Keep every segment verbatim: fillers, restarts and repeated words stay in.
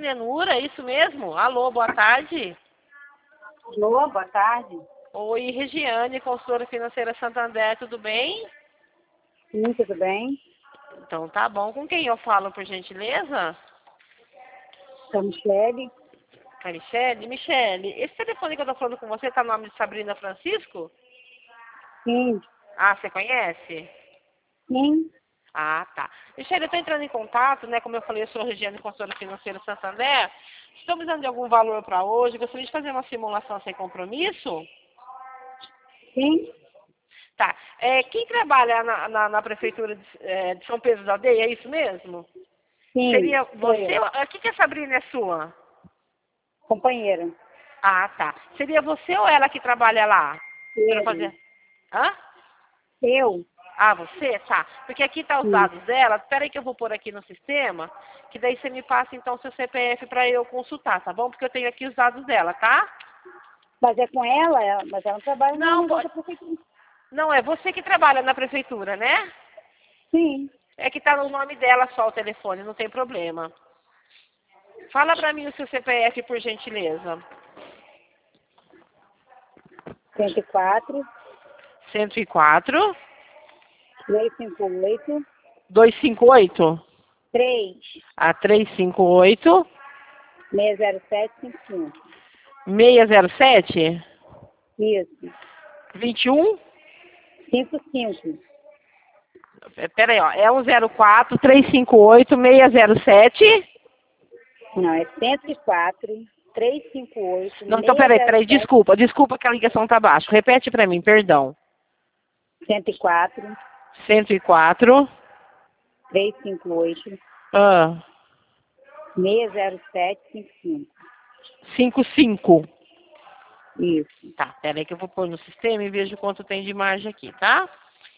Lenura, é isso mesmo? Alô, boa tarde. Alô, boa tarde. Oi, Regiane, consultora financeira Santander, tudo bem? Sim, tudo bem? Então tá bom. Com quem eu falo, por gentileza? Sou Michele. Com a Michele? Michele, esse telefone que eu tô falando com você tá no nome de Sabrina Francisco? Sim, Ah, você conhece? sim, Ah, tá. Michele, eu tô entrando em contato, né? Como eu falei, eu sou a Regiane, consultora financeira Santander. Estou precisando de algum valor para hoje. Gostaria de fazer uma simulação sem compromisso? sim, Tá. É, quem trabalha na, na, na prefeitura de, é, de São Pedro da Aldeia, é isso mesmo? sim, Seria sou você? eu. O que, que a Sabrina é sua? Companheira. Ah, tá. Seria você ou ela que trabalha lá? Para Ele. fazer. Hã? Eu? Ah, você? Tá. Porque aqui tá os Sim. dados dela. Espera aí que eu vou pôr aqui no sistema, que daí você me passa então seu C P F para eu consultar, tá bom? Porque eu tenho aqui os dados dela, tá? Mas é com ela, ela- mas ela não trabalha no Não, negócio pode. da prefeitura. Não, é você que trabalha na prefeitura, né? Sim. É que tá no nome dela só o telefone, não tem problema. Fala pra mim o seu C P F, por gentileza. cento e quatro, cento e quatro, trezentos e cinquenta e oito, duzentos e cinquenta e oito. três, A trezentos e cinquenta e oito, seis zero sete cinco cinco. seiscentos e sete, Isso. vinte e um. cinco cinco. É, pera aí, ó. É um zero quatro, trezentos e cinquenta e oito, seiscentos e sete. Não, é cento e quatro, trezentos e cinquenta e oito, Não, então peraí, peraí, seiscentos e sete. desculpa. Desculpa que a ligação tá baixa. Repete pra mim, perdão. cento e quatro, cento e quatro, trezentos e cinquenta e oito, ah, seis zero sete cinco cinco. cinquenta e cinco. Isso. Tá, peraí que eu vou pôr no sistema e vejo quanto tem de margem aqui, tá?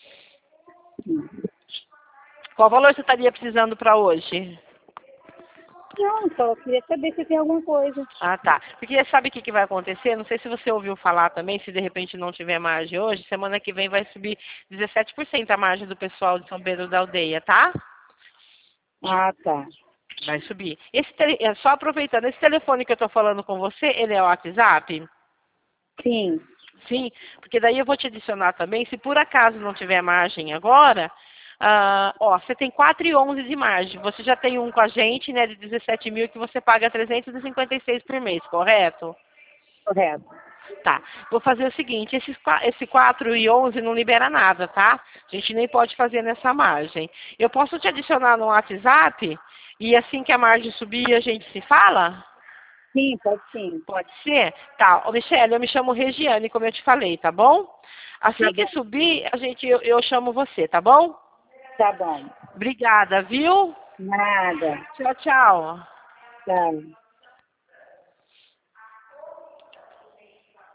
Qual valor você estaria precisando para hoje? Não, só queria saber se tem alguma coisa. Ah, tá. Porque sabe o que, que vai acontecer? Não sei se você ouviu falar também, se de repente não tiver margem hoje, semana que vem vai subir dezessete por cento a margem do pessoal de São Pedro da Aldeia, tá? Ah, tá. Vai subir. Esse tele... é, Só aproveitando, esse telefone que eu estou falando com você, ele é o WhatsApp? Sim. Sim, porque daí eu vou te adicionar também, se por acaso não tiver margem agora, ah, ó, você tem quatro e onze de margem. Você já tem um com a gente, né, de dezessete mil que você paga trezentos e cinquenta e seis por mês, correto? Correto. Tá. Vou fazer o seguinte, esses, qua- esse quatro e onze não libera nada, tá? A gente nem pode fazer nessa margem. Eu posso te adicionar no WhatsApp e assim que a margem subir a gente se fala? Sim, pode sim. Pode ser? Tá. Ô, Michele, eu me chamo Regiane, como eu te falei, tá bom? Tá Assim que bom. subir, a gente, eu, eu chamo você, tá bom? Tá bom. Obrigada, viu? Nada. Tchau, tchau. Tchau.